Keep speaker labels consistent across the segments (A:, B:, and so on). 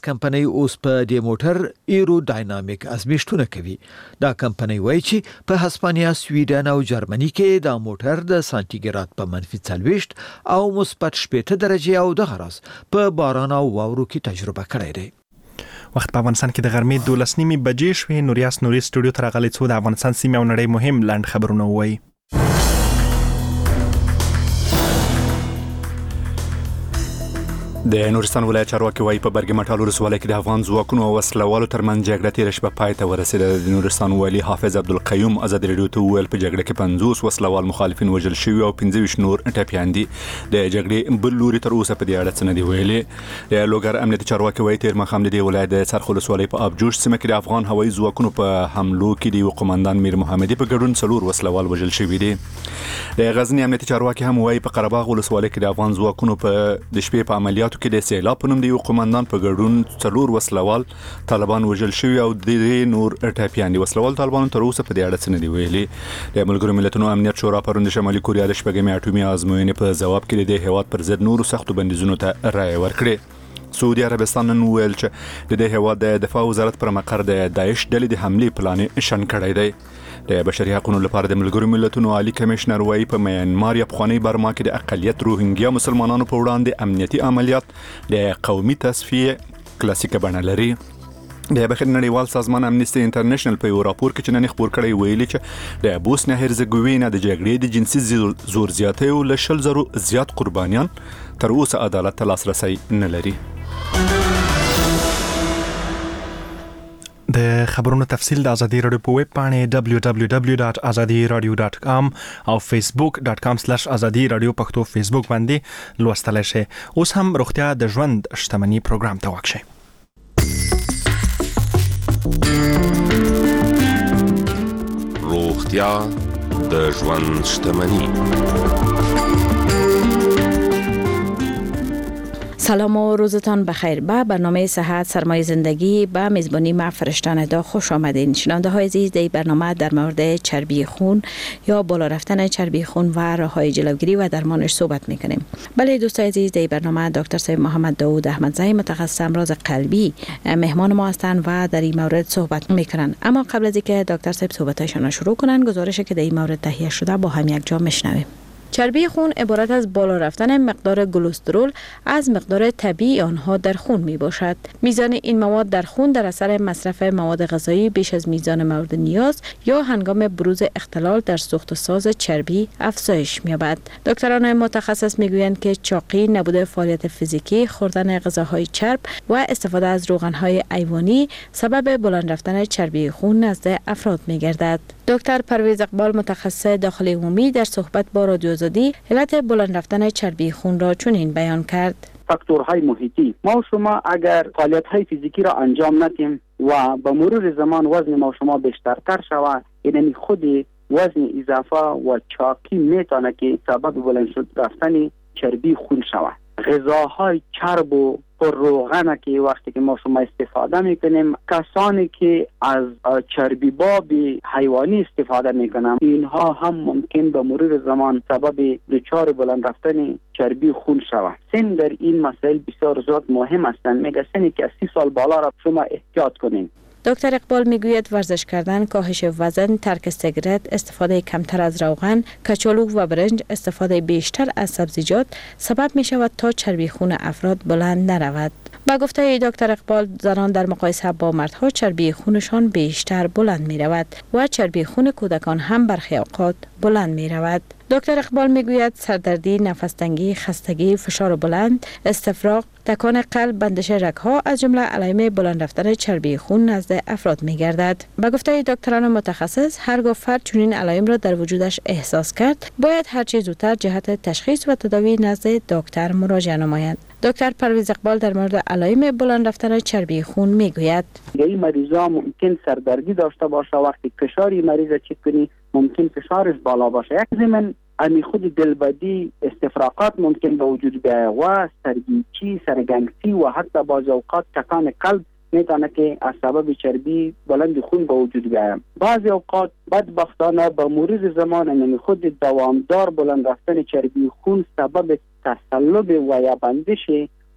A: کمپنۍ اوس په دې موټر ایروداینامیک ازمیښتونه کوي. دا کمپنۍ وایي چې په هسپانیا، سویډن او جرمني کې دا موټر د سانتیګراد په -40 او -80 درجه او د غرض په باران او واورو کې تجربه کړی دی.
B: وخت په افغانستان کې د غرمې 12:30 بجې شوې. نوریاس نوري سټوډیو ته راغلی څو د افغانستان سیمې او نړۍ مهم لاند خبرونه وایي.
C: د نورستان ولایت چارواکي وايي په برګمټال ولسوالۍ کې د افغان ځواکونو او وسلوالو ترمنځ جګړه تېره شپه پای ته ورسېده. د نورستان والي حافظ عبدالقیوم ازادي راډیو ته وویل په جګړه کې 50 وسلوال مخالفین وژل شوي او 25 نور ټپیان دي. د جګړې بل لوري تر اوسه په دې اړه څه نه دي ویلي. د لوګر امنیتي چارواکي وايي تېر ماښام د دې ولایت د څرخ ولسوالۍ په ابجوش سیمه کې د افغان هوایي ځواکونو په حملو کې د قومندان میر محمدي په ګډون 4 وسلوال وژل شوي دي. د غزنی امنیتي چارواکي هم وايي په قره باغ ولسوالۍ کې د افغان ځواکونو په د شپې په عملیاتو کې د سیلاب نوم دی قومندان په ګډون 4 وسلوال طالبان وژل شوي او د نور ټپیان دي. وسلوال طالبان تر اوسه په دې اړه څه نه دی ویلي. د ملګرو ملتونو امنیت شورا پرون د شمالي کوریا د شپږمې اټومي ازموینې په ځواب کې د هیواد پر ضد نورو سختو بندیزونو ته رایه ورکړه. سعودي عربستان نن ویل چې د هیواد د دفاع وزارت پر مقر د داعش ډلې د حمله پلان شن کړی دی. د بشري حقوقو لپاره د ملګرو ملتونو عالی کمشنر وايي په میانمار یا پخوانی برما کې د اقلیت روهینګیا مسلمانانو په وړاندې امنیتي عملیات د قومي تصفیه کلاسیکه بڼه لري. د بشري نړیوال سازمان امنیستي انټرنیشنل په یو راپور کې چې نن خبر کړی ویلي چې د بوسنیا هرزګوینا د جګړې د جنسي زور زیاتۍ او ل 100,000 زیات قربانیان تر اوسه عدالت ته لاسرسي نه لري.
B: د خبرونو تفصیل د ازادي رادیو په ویب پاڼې www.azadiradio.com او facebook.com/azadi radio پښتو فیسبوک باندې لوستلای شئ. اوس هم روغتیا د ژوند شتمنۍ پروګرام ته وکشئ.
D: روغتیا د ژوند شتمنۍ.
E: سلام و روزتان بخیر. به برنامه صحت سرمایه زندگی به میزبانی ما فرشتان دا خوش آمدین. شنونده های عزیز، در برنامه در مورد چربی خون یا بالا رفتن چربی خون و راه‌های جلوگیری و درمانش صحبت میکنیم. بله دوستان عزیز، در برنامه دکتر صاحب محمد داوود احمدزی متخصص امراض قلبی مهمان ما هستند و در این مورد صحبت میکنن. اما قبل از اینکه دکتر صاحب صحبتشان را شروع کنن، گزارشی که در این مورد تهیه شده با هم یک جا میشنویم. چربی خون عبارت از بالا رفتن مقدار کلسترول از مقدار طبیعی آنها در خون می باشد. میزان این مواد در خون در اثر مصرف مواد غذایی بیش از میزان مورد نیاز یا هنگام بروز اختلال در سوخت و ساز چربی افزایش می‌یابد. دکتران متخصص میگویند که چاقی، نبود فعالیت فیزیکی، خوردن غذاهای چرب و استفاده از روغن‌های حیوانی سبب بلند رفتن چربی خون نزد افراد می‌گردد. دکتر پرویز اقبال متخصص داخلی عمومی در صحبت با رادیو آزادی علت بلند رفتن چربی خون را چنین بیان کرد:
F: فاکتورهای محیطی. ما و شما اگر فعالیت‌های فیزیکی را انجام ندیم و به مرور زمان وزن ما و شما بیشترتر شود، یعنی خود وزن اضافه و چاقی میتونه که سبب بلند رفتن چربی خون شود. غذاهای چرب و پر روغن که وقتی که ما شما استفاده میکنیم، کسانی که از چربی باب حیوانی استفاده میکنن، اینها هم ممکن به مرور زمان سبب دچار بلند رفتن چربی خون شود. سن در این مسائل بسیار زیاد مهم هستند. میگه سنی که از 30 سال بالا را شما احتیاط کنین.
E: دکتر اقبال میگوید ورزش کردن، کاهش وزن، ترک سیگارت، استفاده کمتر از روغن، کچالو و برنج، استفاده بیشتر از سبزیجات سبب می شود تا چربی خون افراد بلند نرود. با گفته دکتر اقبال، زنان در مقایسه با مردها چربی خونشان بیشتر بلند می رود و چربی خون کودکان هم برخی اوقات بلند می رود. دکتر اقبال میگوید سردردی، نفس‌تنگی، خستگی، فشار بلند، استفراغ، تکان قلب، بندش رگ‌ها از جمله علائم بلند رفتن چربی خون نزد افراد می‌گردد. به گفته دکتران متخصص، هرگاه فرد چنین علائم را در وجودش احساس کرد، باید هر چه زودتر جهت تشخیص و تداوی نزد دکتر مراجعه نماید. دکتر پرویز اقبال در مورد علائم بلند رفتن چربی خون میگوید:
F: این مریضا ممکن سردردی داشته باشه، وقتی فشاری مریض چک کنی ممکن فشارش بالا باشه. یک ضمن امی خود دلبدی، استفراغات ممکن به وجود بیاید و سرگیچی، سرگنگسی و حتی بعض اوقات تکان قلب میتونه که از سبب چربی بلند خون به وجود بیاید. بعضی اوقات بدبختانه به مرور زمان امی خود دوامدار بلند رفتن چربی خون سبب تصلب و یا بندش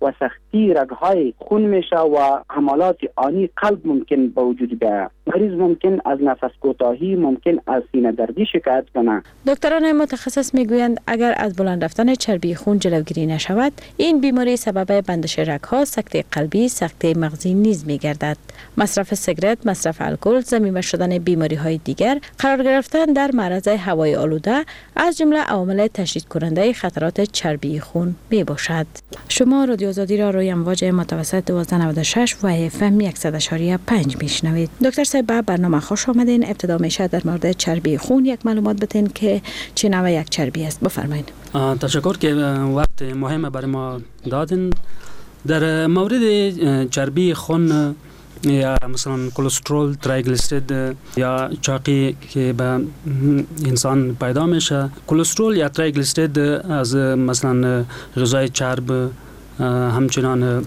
F: و سختی رگهای خون میشه و حملات آنی قلب ممکن به وجود بیاید. مریض ممکن از نفس کوتاهی، ممکن از سینه دردی شکایت کنه.
E: دکتران متخصص میگویند اگر از بلند رفتن چربی خون جلوگیری نشود، این بیماری سبب بندش رگ‌ها، سکته قلبی، سکته مغزی نیز میگردد. مصرف سیگارت، مصرف الکل، ضمیمه شدن بیماری‌های دیگر، قرار گرفتن در معرض هوای آلوده از جمله عوامل تشدید کننده خطرات چربی خون می باشد. شما رادیو آزادی را روی امواج متوسط 1296 و FM 100.5 میشنوید. دکتر صاحب به برنامه خوش آمدین. ابتدا میشه در مورد چربی خون یک معلومات بدین که چه نوع یک چربی است. بفرمایید.
G: تشکر که وقت مهم برای ما دادین. در مورد چربی خون یا مثلا کلسترول، تریگلیسیرید یا چاقی که به انسان پیدا میشه، کلسترول یا تریگلیسیرید از مثلا غذای چرب، همچنان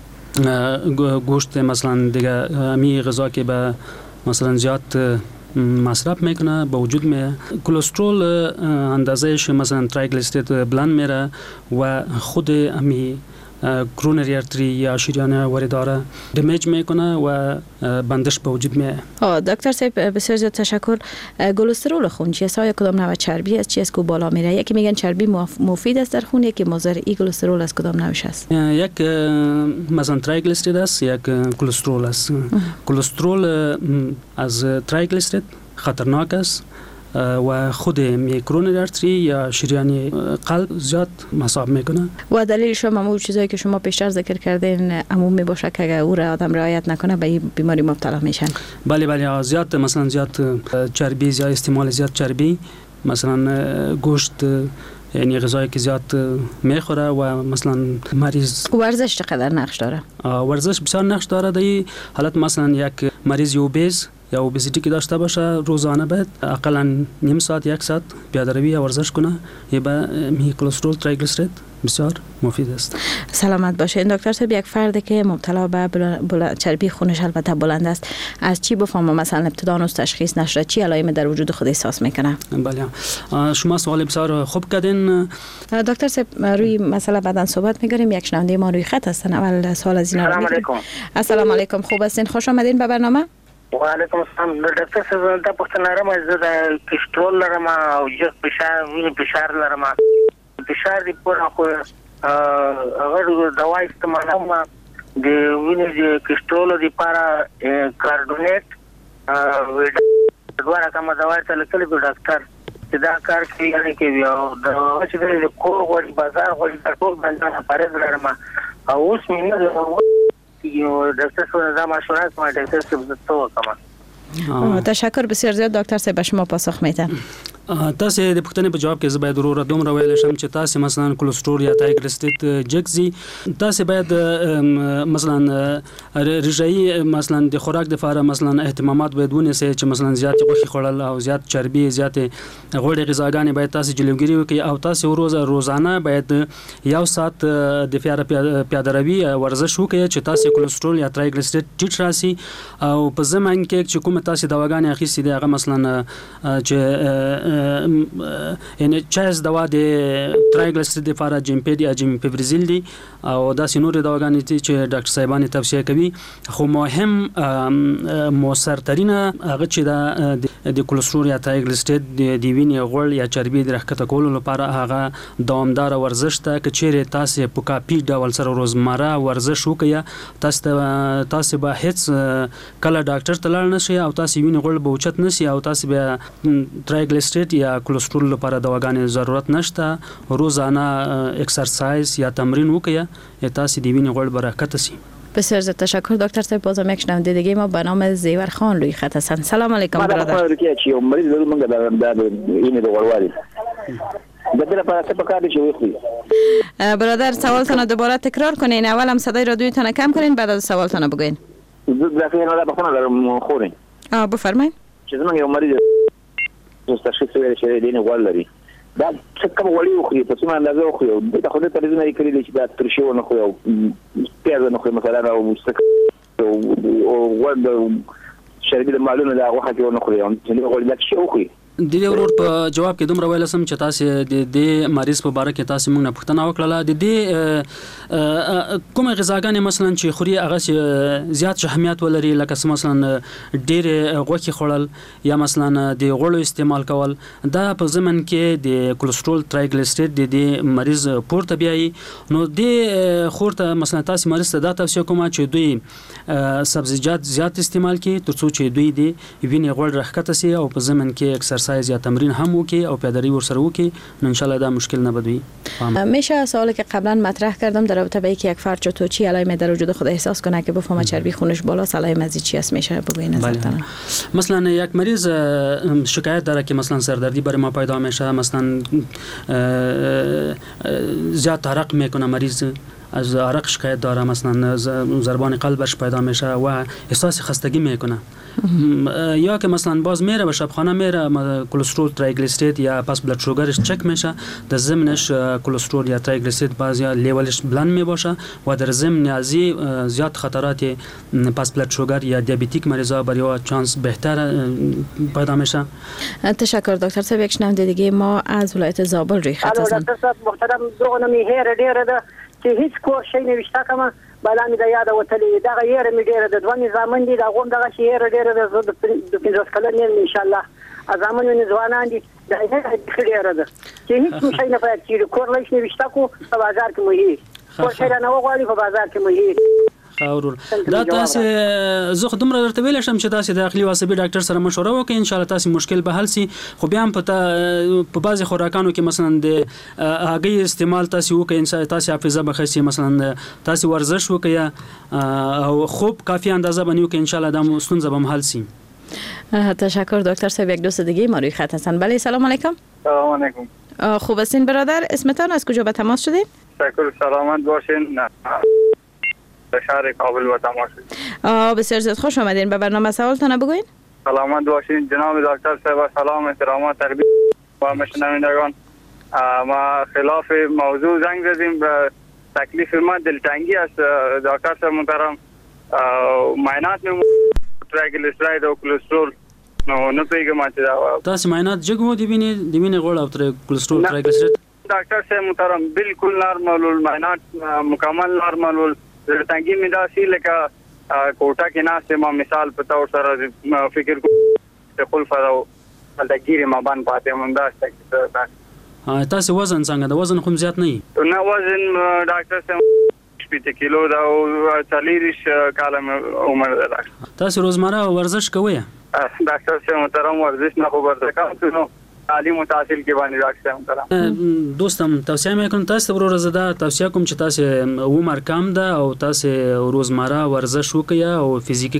G: گوشت مثلا دیگه، می غذا که به مثلا زیاد مصرف میکنه به وجود میه. کلسترول اندازهش مثلا تریگلیسیرید بلند میره و خود امی کرونری ارتری یا شریان وارداره دمیج میکنه و بندش به وجود میاد.
E: دکتر صاحب بسیار زیاد تشکر. کلسترول خون چیست؟ آیا کدام نوع چربی است؟ چیست که بالا میره؟ یکی میگن چربی مفید است در خون، یکی مضر. این کلسترول از کدام نوعش است؟
G: یک مثلا تریگلیسیرید است، یک کلسترول است. کلسترول از تریگلیسیرید خطرناک است و خود میکرونری ارتری یا شریان قلب زیاد مصاب میکنه.
E: و دلیلش هم اون چیزایی که شما پیشتر ذکر کردین عموم میباشه که اگر او را آدم رعایت نکنه به این بیماری مبتلا میشن.
G: بله زیاد مثلا زیاد چربی یا استعمال زیاد چربی، مثلا گوشت، یعنی غذایی که زیاد میخوره و مثلا مریض.
E: ورزش چقدر نقش داره؟
G: ورزش بسیار نقش داره. در این حالت مثلا یک مریض اوبیز یا اوبیزیتی که داشته باشه روزانه باید اقلا نیم ساعت یک ساعت پیاده‌روی یا ورزش کنه. یه به کلسترول تریگلیسیرید بسیار مفید است.
E: سلامت باشین دکتر صاحب. یک فردی که مبتلا به چربی خونش البته بلند است، از چی بفهمه مثلا ابتدا از تشخیص نشده چی علائم در وجود خود احساس میکنه؟
G: بله شما سوال بسیار خوب کردین
E: دکتر صاحب. روی مسئله بعداً صحبت می‌کنیم. یک شنونده ما روی خط هستن. اول سوال از اینا.
H: سلام علیکم.
E: السلام علیکم. خوب هستین؟ خوش آمدین به برنامه.
H: و علیکم السلام. دکتر صاحب ته پوښتنه لرم، زه د کلسترول لرم او جګ فشار، وینې فشار لرم. فشار دی پوره خو هغه دوا استعمالوم د وینې د کلسترول لپاره کارډونیټ دوه رقم دوا ته لیکلي د ډاکټر چې دا کار کوي، یعنی کوي او د چې د کور غوړي بازار غوړي ټول باندې پارېز لرم او اوس مې نه یو دکتر صاحب دا مشوره کوم دکتر صاحب تو کوم.
E: تشکر بسیار زیاد دکتر صاحب. به شما پاسخ میدم.
G: تاسو د پښتنې په جواب کې زه باید ضرورت دومره ویل شم چې تاسو مثلا کلسترول یا تریګلیسیرید جګزي، تاسو باید مثلا رژایي مثلا د خوراک د لپاره مثلا اهتمامات باید ونیسئ چې مثلا زیات غوښه خوړل او زیات چربي، زیات غوړي غذاګانې باید تاسو جلوګیری وکړئ او تاسو روزانه باید یو ساعت د پیاده‌روي ورزش وکړئ چې تاسو کلسترول یا تریګلیسیرید ټیټ راسي. او په زمانه کې چې کومه تاسو دواګانې اخیستې دي هغه مثلا چې یعنی چاز دوا د تریګلیسیرید لپاره جیمپید یا جیمپیبرزیل دی او داسې نور دواګانې دي چې ډاکټر صاحبانی توصیه کوي. خو مهم موثرترینه هغه چې د کلسترول یا تریګلیسیرید د وینې غوړ یا چربي د راښکته کولو لپاره هغه دوامدار ورزش ته که چیرې تاسو په کافي ډول سره روزمره ورزش وکړئ، تاسو به هیڅ کله ډاکټر ته لاړ نشئ او تاسو وینې غوړ به اوچت نشي او تاسو به تریګلیسیرید یا کلسترول لپاره دواګانې ضرورت نشته. روزانه اکسرسایز یا تمرین وکړئ تاسو د وینې غوړ برکت شي.
E: بسیار زیاد تشکر دکتر صاحب. بازم یک شنونده دیگه ما به نام زیور خان روی خط هستن. سلام علیکم برادر.
I: ما روکیه چې مریض له موږ د اینې د غوړوالي د دې لپاره څه پکار دي چې وخوري؟
E: برادر سوالتون دوباره تکرار کنین. اول هم صدای رادیوتون کم کنین بعد از سوالتون بگوین.
I: دغه نه بخونه درم خورین.
E: بفرمایید.
I: چې زموږ یو مریض تشخیص ویل چې دینه غوړ لري، دا څه کوم غوړي وخوري په څومره اندازه وخوري؟ د خو د تلویزیون لري کړی چې دا ترشیو نه خو یو پیاز نه خو مثلا او غوړ د شربي د معلومه دا غوښه کې نه خوري، چې غوړي دا شي وخوري
G: د دې ورور په جواب کې دومره ویل سم چې تاسو د دې مریض په باره کې تاسو موږ نه پوښتنه وکړه. د دې کومه غذاګانې مثلا چې خوري هغه زیات شحمیات ولري، لکه مثلا ډېر غوښې خوړل یا مثلا د غوړو استعمال کول، دا په ضمن کې د کولېسترول ټرایګلیسیریډ د دې مریض پورته بیایي. نو د خورته مثلا تاسو مریض ته دا توصیه کوم چې دوی سبزیجات زیات استعمال کړي ترڅو چې دوی د وینې غوړ راښکته سي او په ضمن کې اکسرسایز یا تمرین هم وکړي او پیاده‌روی ورسره وکړي، نو ان شاء الله دا مشکل نبودی.
E: میشه سوالی که قبلا مطرح کردم در رابطه با اینکه یک فرد چطور چی علائم در وجود خود احساس کنه که بفهمه چربی خونش بالاست، علائم از چی است میشه بگوین نظرتون؟
G: مثلا یک مریض شکایت داره که مثلا سردردی برای ما پیدا میشه، مثلا زیاد عرق میکنه، مریض از عرق شکایت داره، مثلا ضربان قلبش پیدا میشه و احساس خستگی میکنه، یا که مثلا باز میره به شبخانه میره کلسترول ترایگلیسیرید یا پس بلد شوگرش چک میشه، در ضمنش کلسترول یا ترایگلیسیرید باز یا لیولش بلند میباشه و در ضمن ازی زیاد خطرات پس بلد شوگر یا دیابتیک مریضا برای چانس بهتر پیدا میشه.
E: تشکر دکتر صاحب. یک شنونده دیگه ما از ولایت زابل روی خط هستن.
J: دکتر صاحب محترم، دغه می هیر ډیره ده چې هیڅ کور شي نه وشته کوم بالا می د یاد وتلې دا غیر می ډیره ده، دوه نظامن دي دا غوم دغه شی هیر ډیره ده، د 15 کلن ان شاء الله ازامن نه ځوانان دي دا هیر ډیره ده چې هیڅ شي نه پاتې کیږي، کور لښ نه وشته کو په بازار کې مې کور شي نه وغواړي په بازار کې مې
G: خاورول. دا تاسو زه خو دومره درته ویل شم چې تاسو د عقلي واسبي ډاکټر سره مشوره وکړئ، ان شاء الله تاسو مشکل به حل سي. خو بیا هم په بعضي خوراکانو کې مثلا د هګۍ استعمال تاسو وکړئ، تاسو حافظه بخښي، مثلا تاسو ورزش وکړئ او خوب کافی اندازه باندې وکړئ، ان شاء الله دا ستونزه به حل سي.
E: تشکر دکتر صاحب. یک دوست دیگه ما روی خط هستن. بله سلام علیکم.
K: سلام علیکم.
E: خوب هستین برادر؟ اسمتان از کجا به تماس شدین؟
K: تشکر، سلامت باشین. شهر کابل و تماس شدین.
E: بسیار زیاد خوش آمدین. به برنامه سوالتان بگوین.
K: سلامت باشین جناب دکتر صاحب، سلام احترامات تقدیم و مشنوندگان. ما خلاف موضوع زنگ زدیم، به تکلیف ما دلتنگی است دکتر صاحب محترم. معاینات می ترایگلیسیرید او کلسترول نو پیګم چې
G: تاسو معاینات جګو دی ویني غوړ او کلسترول ترایگلیسیرید
K: ډاکټر صاحب محترم بالکل نارمل، المعاینات مکمل نارمل. دلتنگی می داسي لکه کوټه کې ناسه ما مثال پتا او سره فکر کو خپل فراو الګيري ما باندې پاتې مونږ دا
G: تاسو وزن څنګه د وزن خو زیات نه
K: نه وزن ډاکټر صاحب 8 کیلو دا او 40 کال عمر ده. تاسو
G: روزمره ورزش کوئ؟
K: ډاکټر صاحب محترم ورزش نه خبر ده کوم تعلیم و تحصیل کې باندې راځم محترم.
G: دوستم توصیه میکنم تاسو ورور زده توصیه کوم چې تاسو عمر کم ده او تاسو روزمره ورزش وکړئ او فزیکی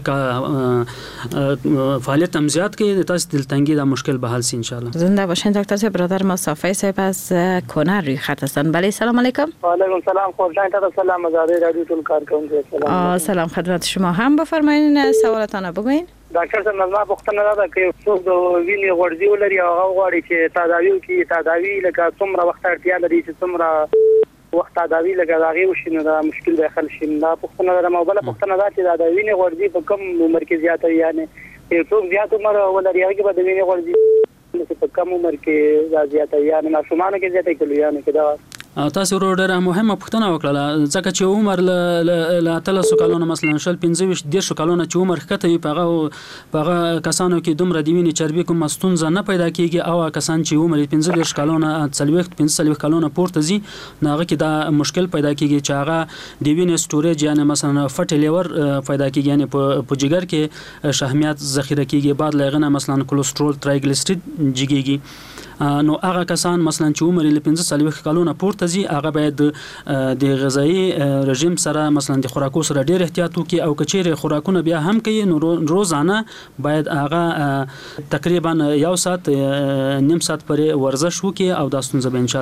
G: فعالیت هم زیات کړئ، تاسو دلتنگی دا مشکل به حل سي ان شاء الله.
E: زنده باشین دکتر صاحب. برادر مصطفی صاحب از کنر روی خط هستن. بله سلام علیکم.
J: و علیکم سلام. خورشید تا سلام از رادیو تون کار کوونکی.
E: سلام خدمت شما. هم بفرمایید سوالاتونه بگوین.
J: ډاکټر صاحب نظر پوښتنه ده چې څوک د وینې غوړځي ولري او هغه غواړي چې تداوی لکه څومره وخت اړتیا لري چې څومره وخت تداوی لکه هغه وشي نو دا مشکل به حل شي. دا پوښتنه ده. مو بل پوښتنه ده چې د وینې غوړځي په کوم عمر کې زیات وي، یعنی څوک زیات عمر ولري هغه به د وینې غوړځي په کوم عمر کې زیات وي، یعنی ماشومان کې زیات کیږي، یعنی کدا
G: تاسو ورو ډېره مهمه پوښتنه وکړه ځکه چې عمر له 300 کلونو مثلا شل 15 کلونو چې عمر ښکته وي په هغه کسانو کې دومره د وینې چربي کوم ستونزه نه پیدا کیږي، او کسان چې عمر 15 کلونو 40 کلونو پورته زی هغه کې دا مشکل پیدا کیږي چې هغه د وینې سټوریج یعنی مثلا فټ لیور پیدا کیږي، یعنی په جګر کې شحمیات ذخیره کیږي، بعد لغنه مثلا کولسترول ترایگلیسیرید جګیږي. نو هغه کسان مثلا چې عمر له 15 کلونو پورته زی هغه باید د غذایی رژیم سره مثلا د خوراکو سره ډیر احتیاط وکړي، او کچېره خوراکونه بیا هم کوي نو روزانه باید هغه تقریبا 1 ساعت نیم ساعت پرې ورزش وکړي او دا ستونزه به ان شاء الله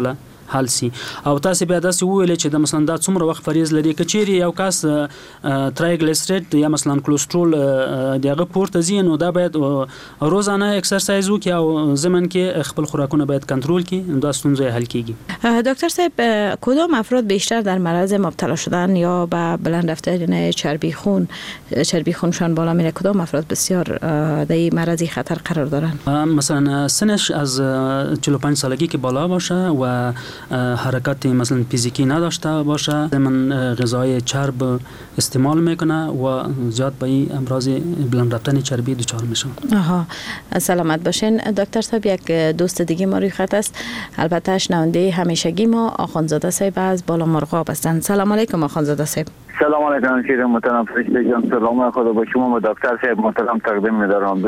G: حل سي. او تاسو بیا داسې وویل چې د مثلا دا څومره وخت فریض لري کچېری یو کس ترایګلیسریډ یا مثلا کولېسترول دغه پورته زی نو دا باید روزانه اکسرسایز وکړي او زمن کې خپل خوراکونه باید کنټرول کړي، دا ستونزه حل کیږي.
E: دکتر صاحب کدام افراد بیشتر در معرض مبتلا شدن یا به بلند رفتن چربی خونشان بالا میره؟ کدام افراد بسیار در این معرض خطر قرار دارن؟
G: مثلا سنش از 45 سالگی که بالا باشه و حرکت مثلا فیزیکی نداشته باشه، من غذای چرب استعمال میکنه و زیاد به این امراض بلند رفتن چربی دچار میشه.
E: سلامت باشین. دکتر صاحب یک دوست دیگه ما روی خط است، البته شنونده همیشگی ما آخوندزاده صاحب از بالا مرغاب هستند. سلام علیکم آخوندزاده صاحب.
L: سلام علیکم شیر محترم فرشته جان، سلام خدا با شما و دکتر صاحب محترم تقدیم می‌دارم.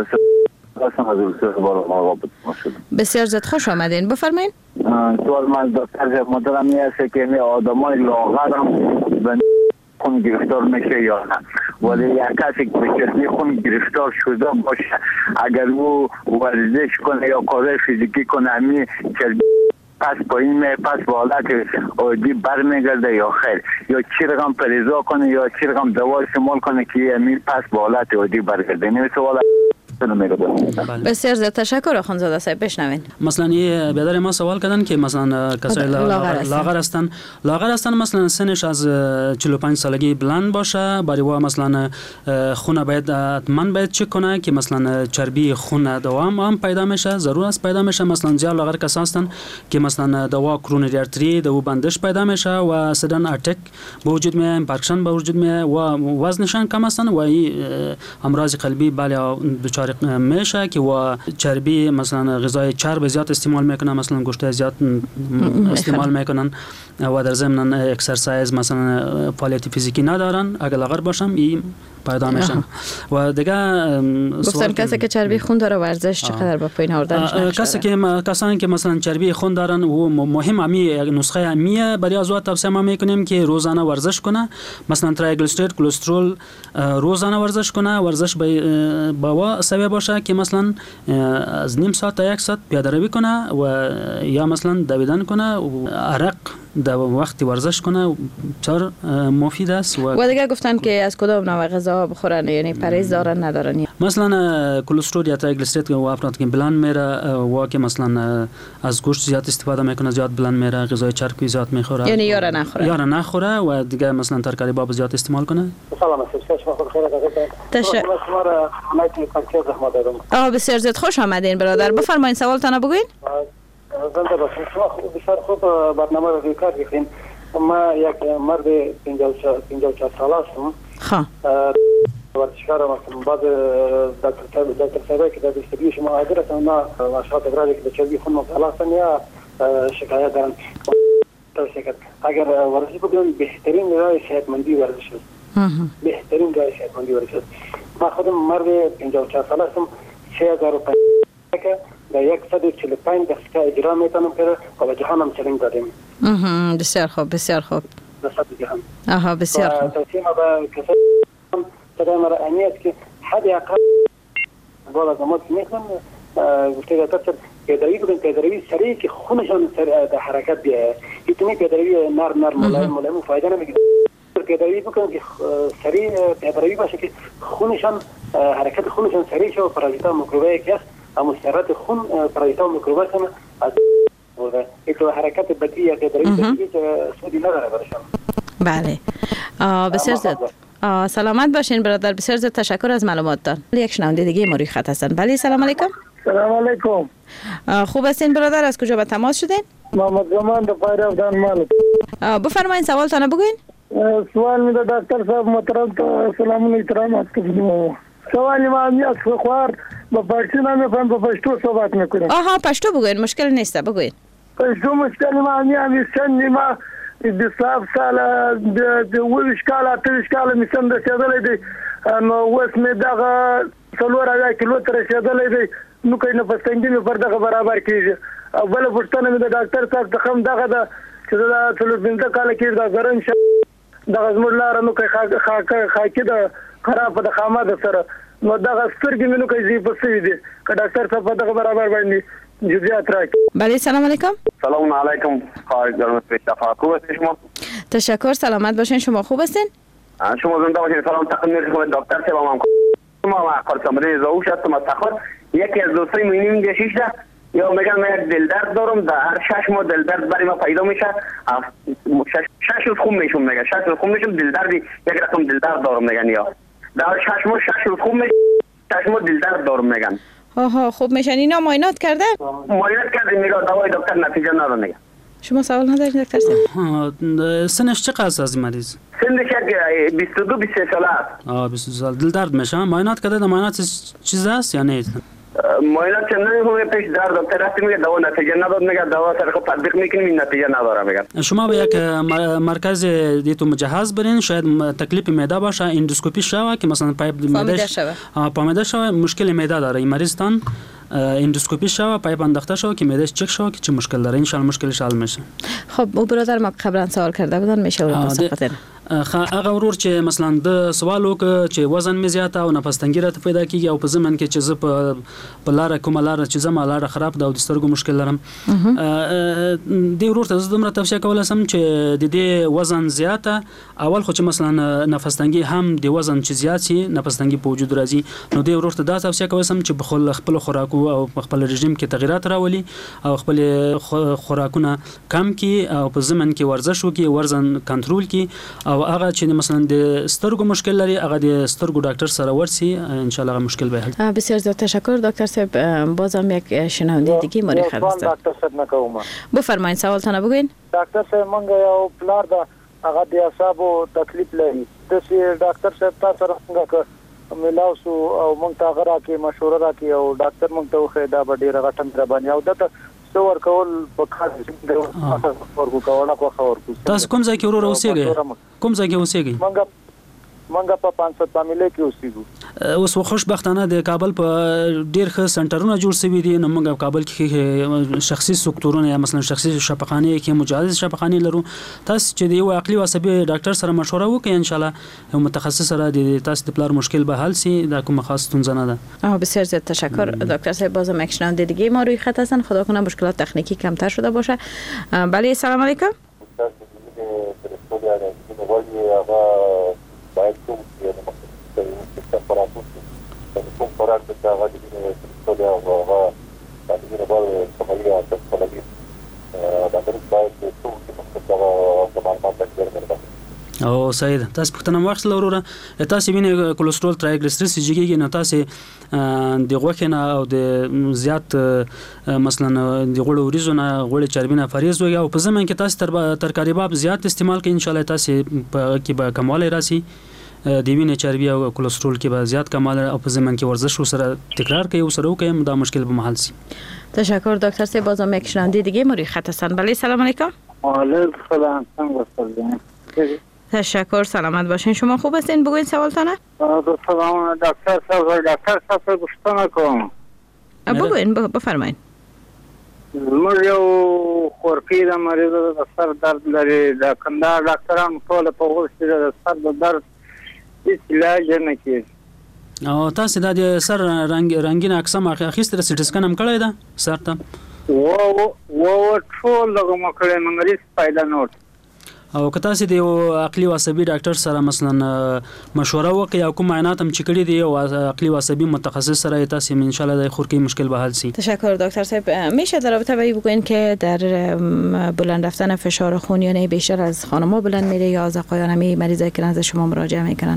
E: بسیار زیاد خوش آمدین، بفرمایید.
L: سوال من دکتر صاحب محترم این است که آدمای لاغر هم به خون گرفتار میشه یا نه؟ ولی یک کسی که به چربی خون گرفتار شده باشه اگر او ورزش کنه یا کار فیزیکی کنه همین چربی پس پایین می پس به حالت عادی برمیگرده یا خیر، یا چی رقم پرهیز کنه یا چی رقم دوا استعمال کنه که همین پس به حالت عادی برگرده؟ این سوال
E: بسیار زیاد تشکر آخوندزاده صاحب. بشنوین.
G: مثلا یه بیادر ما سوال کردن که مثلا کسای لاغر هستن مثلا سنش از 45 سالگی بلند باشه، برای وا مثلا خون باید حتما باید چک کنه که مثلا چربی خون دوام هم پیدا میشه، ضرور است پیدا میشه. مثلا زیاد لاغر کسا هستن که مثلا دوا کرونری ارتری دو بندش پیدا میشه و سدن ارتک به وجود میاد، اینفارکشن به وجود میاد و وزنشان کم هستن و امراض قلبی بله دچار میشه که و چربی مثلا غذای چرب زیاد استعمال میکنن، مثلا گوشت زیاد استعمال میکنن و در ضمن اکسرسایز مثلا فعالیت فیزیکی ندارن، اگر لاغر باشم این پیدا میشن. و دیگه
E: گفتن کسی که چربی خون داره ورزش چقدر با پایین آوردنش
G: کسانی که مثلا چربی خون دارن و مهم امی نسخه امیه برای ازوات توصیه ما میکنیم که روزانه ورزش کنه، مثلا ترایگلیسرید کلسترول روزانه ورزش کنه. ورزش با سبب باشه که مثلا از نیم ساعت تا یک ساعت پیاده روی کنه و یا مثلا دویدن کنه و عرق در وقت ورزش کنه، بسیار مفید است.
E: و دیگه گفتن که از کدام نوع غذا بخورن، یعنی پرهیز دارن ندارن؟
G: مثلا کلسترول یا ترایگلیسرید و افراد که بلند میره و که مثلا از گوشت زیاد استفاده میکنه زیاد بلند میره، غذای چربی زیاد میخوره،
E: یعنی یارا
G: نخوره و دیگه مثلا ترکاری باب زیاد استعمال کنه.
J: سلام علیکم.
E: بسیار زیاد خوش آمدین برادر، بفرمایید سوالتون بگوین.
J: زنده باشین. شما بسیار خوب برنامه رو روی کار گرفتین. ما یک مرد 54 ساله هستم. ورزشکارم هستم. بعد دکتر صاحب که در دستگی شما حاضر هستم، ما مشاهد افرادی که به چربی خون مبتلا هستن یا شکایت دارن توصیه کرد اگر ورزش بکنن بهترین راه صحتمندی ورزش است. بهترین راه صحتمندی ورزش است. ما خودم مرد 54 ساله هستم. 3005 که در 145 دقیقه اجرا میتونم که و جهان هم چلنج دادیم.
E: بسیار خوب بسیار خوب.
J: نسبت جهان.
E: بسیار خوب.
J: توصیه ما به کسایی صدای مرا اهمیت که حد اقل بالا از امات میخوان گفته دکتر پیاده‌روی بکنن، پیاده‌روی سریع که خونشان در حرکت بیاید. اینطوری پیاده‌روی نرم ملایم فایده نمیگیره. پیاده‌روی بکنن که سریع پیاده‌روی باشه که خونشان حرکت خونشان سریع شه و پارازیتا میکروبی که است اما سرعت خون پارازیتا میکروبی هم از بوده. اینطور حرکت بدی یا پیاده‌روی بدی سودی نداره برشان.
E: بله. بسیار زیاد سلامت باشین برادر، بسیار زیاد تشکر از معلوماتتان. یک شنونده دیگه ما روی خط هستن. بله سلام علیکم.
M: سلام علیکم.
E: خوب هستین برادر؟ از کجا به تماس شدین؟
M: محمد زمان در پایرف دانمال.
E: بفرمایید سوالتان بگوین.
M: سوال می ده دکتر صاحب محترم تا سلام احترام است کنم. سوال ما می از خوار با پشتو نمیفهم، با پشتو صحبت میکنم.
E: پشتو بگوین، مشکل نیست بگوین.
M: پشتو مشکل ما می سن ما د 7 سال د 20 کال 30 کال می سن رسیدلې دي نو اوس مې دغه 4 کیلو تر رسیدلې دي نو کینه په څنګه مې پر دغه برابر کیږي. اول پښتنه مې د ډاکټر صاحب څخه هم دغه د چې دا 15 کال کې دا ګرن شه دغه زموږ لار نو کې خاکې د خراب د خامه د سره نو دغه سترګې مې نو کې زی په سوي دي که ډاکټر صاحب دغه برابر باندې جزئیات را.
E: بله سلام علیکم.
I: سلام علیکم خواهش دارم اتفاق خوب هستید شما؟
E: تشکر سلامت باشین. شما خوب هستین؟
I: شما زنده باشین. سلام تقدیم می‌کنم دکتر صاحب. ما خالصمره زاوش هستم از تخار. یکی از دوستای مهمی میگه شیشده یا میگن من یک دلدرد دارم در هر 6 ماه دلدرد برای ما پیدا میشه. 6 روز خوب میشم میگه 6 روز خوب میشم دلدردی یک رقم دلدرد دارم میگن یا در 6 ماه 6 روز خوب میشم 6 ماه دلدرد دارم میگن.
E: آها خوب میشن. اینا معاینات کرده؟
I: معاینات کردیم میگه دوای دکتر نتیجه نداد میگه.
E: شما سوال ندارید دکتر صاحب؟
G: سنش چقدر است از این مریض؟
I: سنش 22 23 ساله است.
G: 22 سال. دلدرد میشه؟ معاینات کرده؟ معاینات چیز است یا نه؟
I: معاینات چندان نمی‌کنه پیش در دکتر رفت میگه دوا نتیجه نداد میگه دوا سر خود تطبیق میکنیم این نتیجه نداره میگه.
G: شما به یک مرکز دیتو مجهز برین شاید تکلیف معده باشه اندوسکوپی شوه که مثلا پایپ معده شوه مشکل معده داره این مریضتان اندوسکوپی شوه پایپ انداخته شوه که معدهش چک شوه که چه مشکل داره ان شاء الله مشکلش حل میشه.
E: خب او برادر ما قبلا سوال کرده بودن میشه اون صحبت
G: هغه ورور چې مثلا د سوال وک چې وزن می زیاته او نفس تنګی راته پیدا کیږي او په زمن کې چې ز په لار کومه لار چې زما لار خراب ده او د سترګو مشکل لرم دی ورور ته زدم را توصیه کول سم چې د دې وزن زیاته اول خو چې مثلا نفس تنګی هم د وزن چې زیات شي نفس تنګی په وجود راځي نو دی ورور ته دا توصیه کول سم چې په خپل خوراکو او خپل رژیم کې تغیرات راولي او خپل خوراکونه کم کی او په زمن کې ورزش وکي وزن کنټرول کی او هغه چې مثلا د سترګو مشکل لري هغه د سترګو ډاکټر سره ورسی ان شاء الله مشکل به حل.
E: بسیار زیاد تشکر دکتر صاحب. بازم یک شنونده دیگه مریخ هست.
N: دکتر صاحب نکوم.
E: بفرمایید سوالتون بگوین.
N: دکتر صاحب مونږ یو پلار دا هغه د اعصابو تکلیف لري. تاسو دکتر صاحب تاسو سره څنګه ملاو سو او مونږ ته غره کې مشوره راکې او ډاکټر مونږ ته وخه دا ډیره غټه در باندې او دته څور کول په کار د ورکو کول کو خبر کو.
G: تاسو کوم ځای کې ورور اوسېږئ؟ کوم ځای کې اوسېږئ؟
N: مونږ په 500 فامیلی کې اوسېږو.
G: اوس خوشبختانه د کابل په ډیر ښه سنټرونه جوړ شوي دي نو موږ په کابل کې شخصي سکتورونه یا مثلا شخصي شفاخانه کې مجهز شفاخانه لرو. تاسو چې د یو عقلي او عصبي ډاکټر سره مشوره وکړئ ان شاء الله یو متخصص سره د تاسو د پلار مشکل به حل شي دا کوم خاص ستونزه نه ده.
E: بسیار زیاد تشکر دکتر صاحب. بازم یک شنونده دیگه ما روی خط هستن. خدا کنه مشکلات تکنیکی کمتر شده باشه. بله سلام علیکم.
O: باید کوم چې کوم قرار ته هغه د ټولې هغه د دې په کومه تاسو کولی دا د باید ټول چې په معلومات کې
G: او سید تاسو پښتنه وخت لوروره تاسو وینئ کولېسترول ترایګلیسریډ سیجیږي نو تاسو د غوښنه او د زیات مثلا د غوړو ریزونه غوړي چربینه فریز وي او په زمن کې تاسو ترکاری باب زیات استعمال کوئ ان شاء الله تاسو کې به کمال راسي د وینې چربي او کولېسترول کې به زیات کمال او په زمن کې ورزش سره تکرار کوي او سره وکړي دا مشکل به محل شي.
E: تشکر دکتر صاحب. بازم یک شنونده دیگه مری خط هستن. بله سلام علیکم.
N: وعلیکم السلام. څنګه
E: تشکر سلامت باشین. شما خوب هستین؟ بگوین سوالتانه.
N: سلام دکتر صاحب گفتم کوم.
E: بگوین بفرمایید.
N: موږ یو خورپی د مریض د سر درد لري د کندهار ډاکټرانو ټول په وسته د سر درد هیڅ علاج نه کوي.
G: او تاسو د سر رنگین اقسام اخیستره سټی سکن هم کړی دا سر ته
N: و ټول دغه مکړې مریض پیدا نه
G: او که تاسو د یو عقلي او عصبي ډاکټر سره مثلا مشوره وکړئ او کوم معاینات هم چې کړي دي او عقلي او عصبي متخصص سره تاسو ان شاء الله د خورکی مشکل به حل شي.
E: تشکر دکتر صاحب. میشه در رابطه با این بگوین که در بلند رفتن فشار خون یا نه بیشتر از خانم‌ها بلند میره یا از آقایان همه مریضایی که نزد شما مراجعه میکنن؟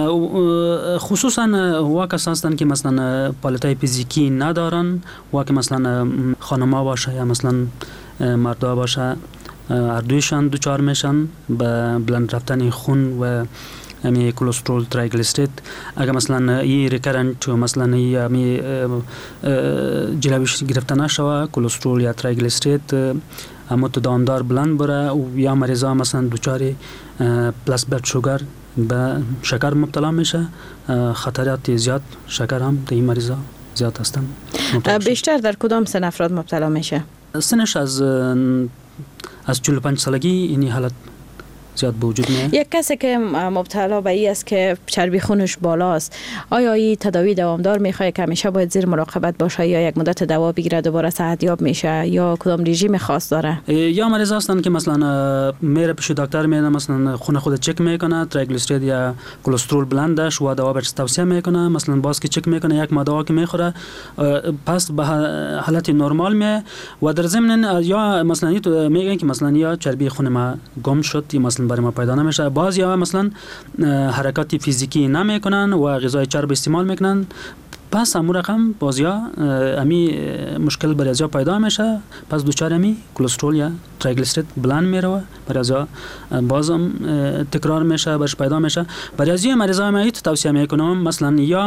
G: خصوصا واقعا هستن که مثلا پالتای فیزیکی ندارن و که مثلا خانم‌ها باشه یا مثلا مردا باشه اردویشان دوچار میشن به بلند رفتن خون و امی کولېسترول ترایګلیسریډ اگر مثلا ای ریکرنت و مثلا امی جلویش گرفته نشوه کولېسترول یا ترایګلیسریډ اما تو دامدار بلند بره و یا مریضا مثلا دوچار پلاس بلد شوگر به شکر مبتلا میشه خطرات زیاد شکر هم در این مریضا زیاد هستن.
E: بیشتر در کدام سن افراد مبتلا میشه؟
G: سنش از 45 سالگی این حالت زیاد به وجود میاد.
E: یک کسی که مبتلا به این است که چربی خونش بالاست، آیا این تداوی دوامدار میخواد که همیشه باید زیر مراقبت باشه یا یک مدت دوا بگیره دوباره صحتیاب میشه یا کدام رژیم خاص داره؟
G: یا مریض هستن که مثلا میره پیش دکتر میره، مثلا خون خود چک میکنه، تریگلیسیرید یا کلسترول بلندش و دوا بهش توصیه میکنه، مثلا باز که چک میکنه یک ماه دوا که میخوره پس به حالت نرمال میه و در ضمن یا مثلا میگن که مثلا یا چربی خون ما گم شد یا مثلا برای ما پیدا نمیشه، باز یا مثلا حرکات فیزیکی نمیکنن و غذای چرب استعمال میکنن، پس همون رقم باز یا امی مشکل برای ازیا پیدا میشه، پس دوچار امی کلسترول یا تریگلیسیرید بلند میره برای ازیا بازم تکرار میشه برش پیدا میشه. برای ازیا مریضای ما ایت توصیه میکنم مثلا یا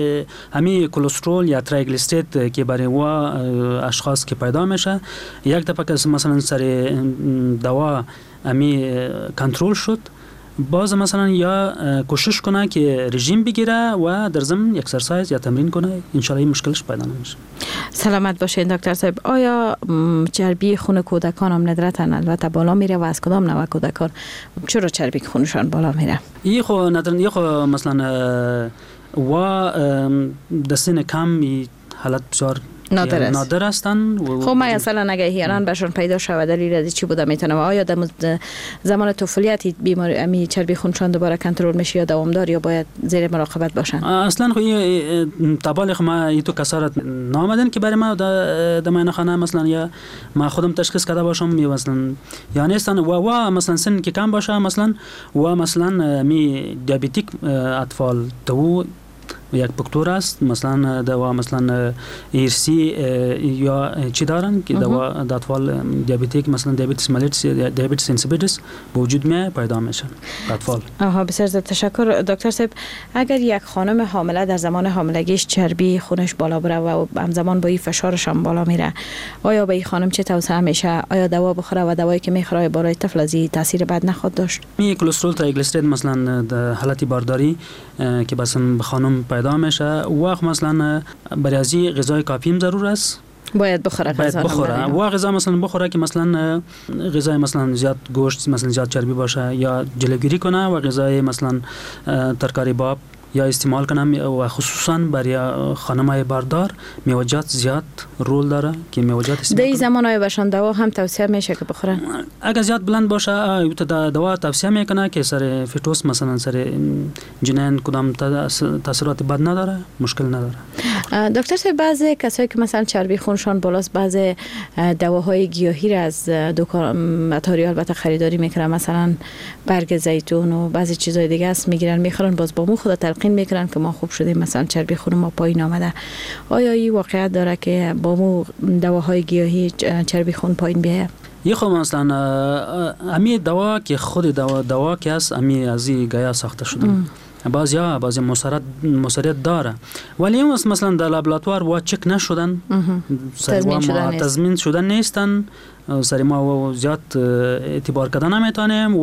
G: امی کلسترول یا تریگلیسیرید که برای و اشخاص که پیدا میشه یک دفعه که مثلا سر دوا امی کنترل شد، باز مثلا یا کوشش کنه که رژیم بگیره و در ضمن اکسرسایز یا تمرین کنه، ان شاء الله این مشکلش پیدا نمیشه.
E: سلامت باشین دکتر صاحب. آیا چربی خون کودکان هم ندرتن البته بالا میره و از کدام نوع کودکان چرا چربی خونشان بالا میره؟
G: این خو ندرن، این خو مثلا و در سن کم حالت بسیار نادر هستن.
E: خب ما اصلا اگه هیران بهشون پیدا شود دلیل از چی بوده میتونه؟ آیا در زمان طفولیت بیماری امی چربی خونشان دوباره کنترل میشه یا دوامدار یا باید زیر مراقبت باشن؟
G: اصلا خو تبال ما این تو کسارت نامدن که برای ما در ماین خانه مثلا یا ما خودم تشخیص کرده باشم یا مثلا یا نیستن و مثلا سن که کم باشه مثلا و مثلا می دیابتیک اطفال تو یک دکتر است مثلا دوا مثلا ایرسی یا چی دارن که دوا اطفال دیابتیک مثلا دیابتیس ملیتس دیابتیس اینسیپیدس به وجود میاد پیدا میشن اطفال.
E: بسیار زیاد تشکر دکتر صاحب. اگر یک خانم حامله در زمان حاملگیش چربی خونش بالا بره و همزمان با این فشارش هم بالا میره، آیا به این خانم چه توصیه میشه؟ آیا دوا بخوره و دوایی که میخوره برای طفل از تاثیر بد نخواد داشت؟
G: می کلسترول تریگلیسیرید مثلا در حالت بارداری که مثلا به خانم پیدا میشه وقت مثلا برای ازی غذای کافی ضرور است،
E: باید بخوره
G: و غذا مثلا بخوره که مثلا غذای مثلا زیاد گوشت مثلا زیاد چربی باشه یا جلوگیری کنه و غذای مثلا ترکاری باب یا استعمال کنم و خصوصا برای خانم‌های باردار میوه‌جات زیاد رول داره که میوه‌جات استعمال
E: در این زمان‌های باشن دوا هم توصیه میشه که بخورن.
G: اگر زیاد بلند باشه دوا توصیه میکنه که سر فیتوس مثلا سر جنین کدام تاثیرات بد نداره، مشکل نداره.
E: دکتر صاحب بعضی کسایی که مثلا چربی خونشان بالاست بعضی دواهای گیاهی را از دکان متاری البته خریداری میکنن، مثلا برگ زیتون و بعضی چیزای دیگه است میگیرن میخورن، باز با مو خود تلقین میکنن که ما خوب شدیم مثلا چربی خون ما پایین آمده. آیا این واقعیت داره که با مو دواهای گیاهی چربی خون پایین بیاید؟
G: یه خب مثلا امی دوا که خود دوا که است امی از این گیا ساخته شده، بعضی مصرت داره ولی مثلا در لابراتوار و چک نشدن، تضمین شدن نیستن، سری ما زیاد اعتبار کردن نمیتونیم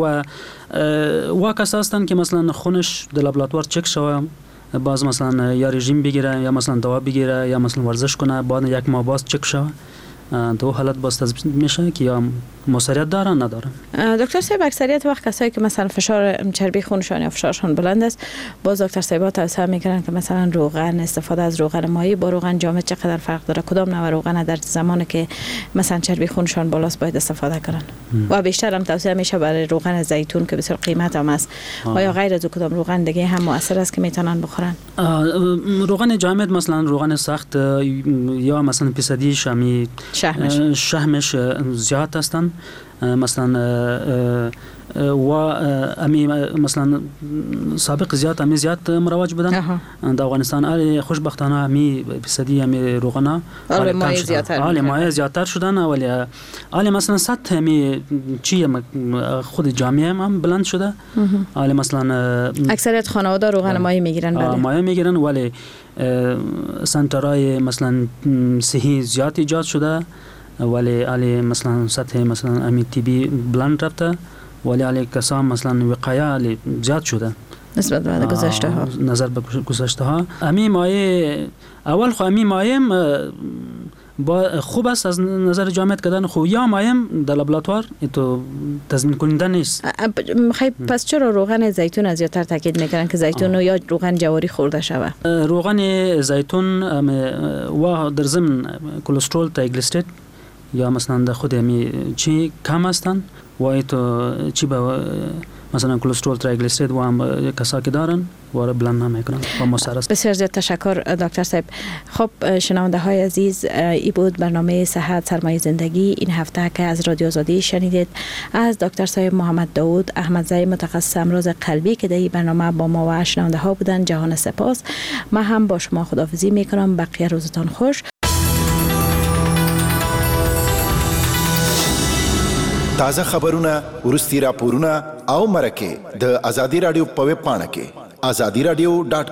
G: و کسا هستن که مثلا خونش در لابراتوار چک شوه، باز مثلا یا رژیم بگیره یا مثلا دوا بگیره یا مثلا ورزش کنه، بعد یک ماه باز چک شوه، دو حالت باز تثبیت میشه که یا مصریت دارن ندارن.
E: دکتر صاحب اکثریت وقت کسایی که مثلا فشار چربی خونشان یا فشارشان بلند است، باز دکتر صاحب توصیه میکنن که مثلا روغن استفاده از روغن مایی با روغن جامد چقدر فرق داره؟ کدام نوع روغن در زمانی که مثلا چربی خونشان بالاست باید استفاده کنن؟ و بیشتر هم توصیه میشه برای روغن زیتون که بسیار قیمت هم است. آیا غیر از کدام روغن دیگه هم مؤثر است که میتونن بخورن؟
G: روغن جامد مثلا روغن سخت یا مثلا پیسدیش همی شحمش زیاد هستن، مثلا و امی مثلا سابق زیاد مروج بودن در افغانستان، آلی خوشبختانه امی فیصدی امی روغنا مایع زیادتر شدن، ولی آلی مثلا سطح امی چی خود جامعه هم بلند شده، آلی مثلا
E: اکثریت خانواده روغن مایع میگیرن، بله
G: مایع میگیرن، ولی سنترهای مثلا صحی زیاد ایجاد شده، ولی علی مثلا سطح مثلا امی تی بی بلند رفته، ولی علی کسان مثلا وقایه علی زیاد شده
E: نسبت به گذشته ها،
G: نظر به گذشته ها. امی مایع اول خو امی مایع با خوب است از نظر جامعیت کردن خوب یا مایم در لابراتوار تو تضمین کننده نیست.
E: خیلی پس چرا روغن زیتون زیادتر تاکید میکنن که زیتون یا روغن جواری خورده شود؟
G: روغن زیتون و در ضمن کلسترول تریگلیسیرید یا مثلا در خود چی کم هستن و تو چی با مثلا کلسترول تریگلیسیرید و هم کسایی که دارن و بلند نمیکنن و مضر است.
E: بسیار زیاد تشکر دکتر صاحب. خب شنونده های عزیز، ای بود برنامه صحت سرمایه زندگی این هفته که از رادیو آزادی شنیدید از دکتر صاحب محمد داود احمدزی متخصص امراض قلبی که در این برنامه با ما و شنونده ها بودن. جهان سپاس. من هم با شما خداحافظی میکنم. بقیه روزتان خوش.
P: تازه خبرونه ورستی راپورونه او مرکه د ازادي رادیو په ویب پاڼه کې azadiradio.com